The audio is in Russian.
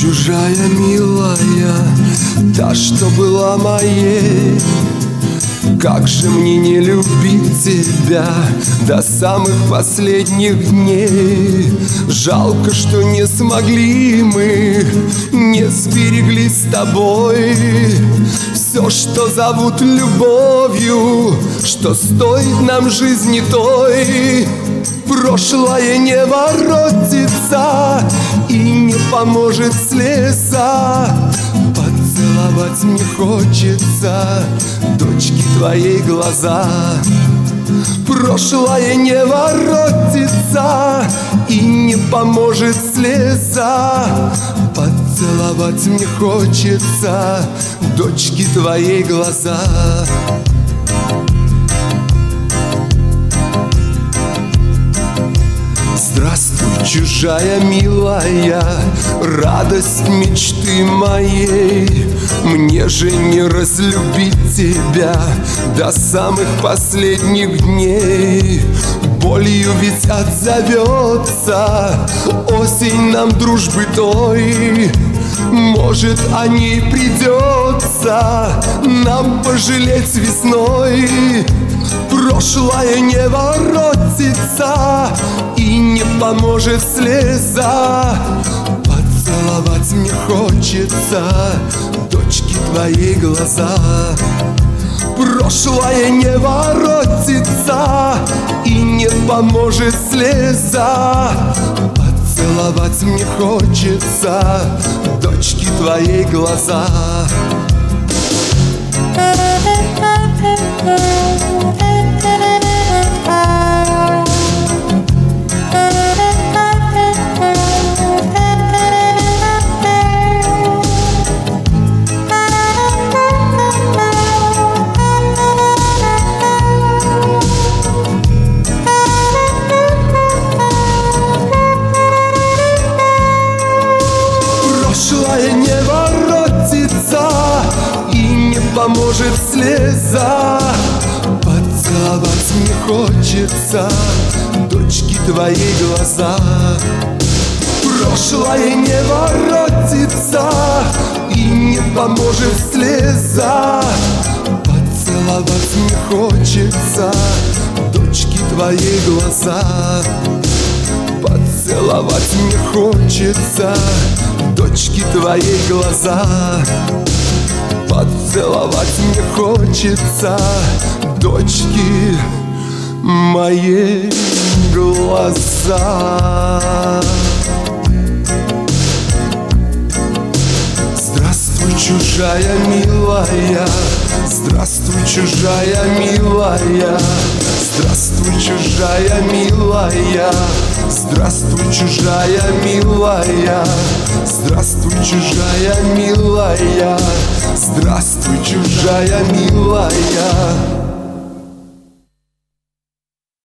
чужая милая, та, что была моей. Как же мне не любить тебя до самых последних дней. Жалко, что не смогли мы, не сберегли с тобой все, что зовут любовью, что стоит нам жизни той. Прошлое не воротится и не поможет слеза. Поцеловать мне хочется дочки твоей глаза. Прошлое не воротится и не поможет слеза. Поцеловать мне хочется дочки твоей глаза. Здравствуй, чужая милая, радость мечты моей. Мне же не разлюбить тебя до самых последних дней. Болью ведь отзовется осень нам дружбы той. Может, о ней придется нам пожалеть весной. Прошлое не воротится и не поможет слеза. Поцеловать мне хочется дочки твоей глаза. Прошлое не воротится и не поможет слеза. Поцеловать мне хочется дочки твоей глаза. Прошлое не воротится и не поможет слеза. Поцеловать мне хочется дочки твоей глаза. Прошлое не воротится и не поможет слеза. Поцеловать мне хочется дочки твоей глаза. Поцеловать мне хочется дочки твоей глаза. Поцеловать мне хочется дочки моей глаза. Здравствуй, чужая милая, здравствуй, чужая милая. Здравствуй, чужая милая, здравствуй, чужая милая. Здравствуй, чужая милая, здравствуй, чужая милая.